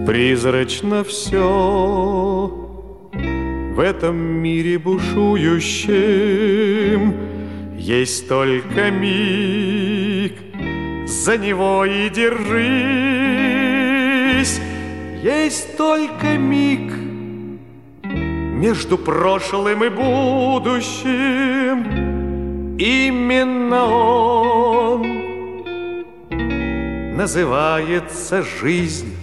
Призрачно все в этом мире бушующем. Есть только миг, за него и держись. Есть только миг между прошлым и будущим. Именно он называется жизнь.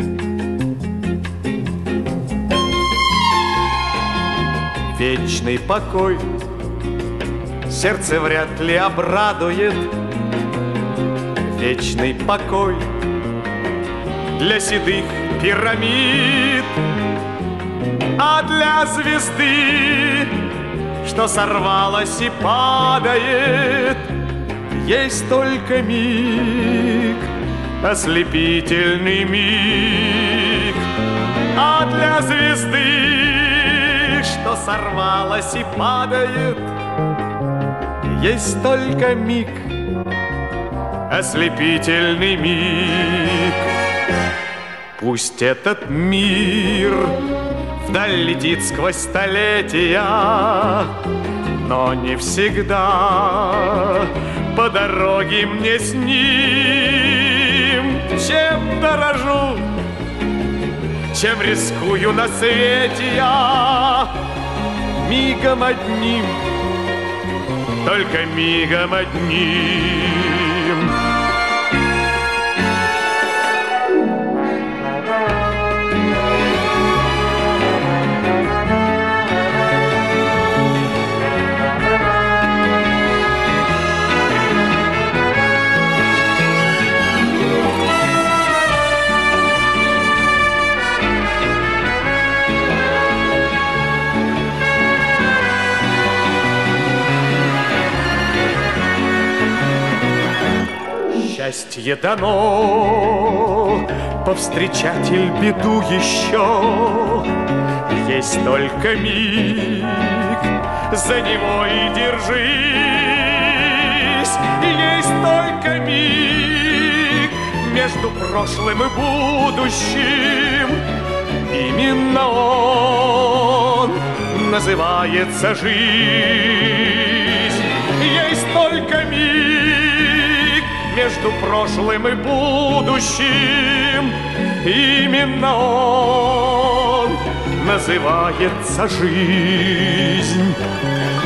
Вечный покой сердце вряд ли обрадует. Вечный покой для седых пирамид, а для звезды, что сорвалась и падает, есть только миг, ослепительный миг. А для звезды, что сорвалась и падает, есть только миг, ослепительный миг. Пусть этот мир вдаль летит сквозь столетия, но не всегда по дороге мне с ним. Чем дорожу, чем рискую на свете я, мигом одним, только мигом одним. Счастье дано, повстречатель беду еще. Есть только миг, за него и держись. Есть только миг между прошлым и будущим. Именно он называется жизнь. Есть только миг между прошлым и будущим. Именно он называется жизнь.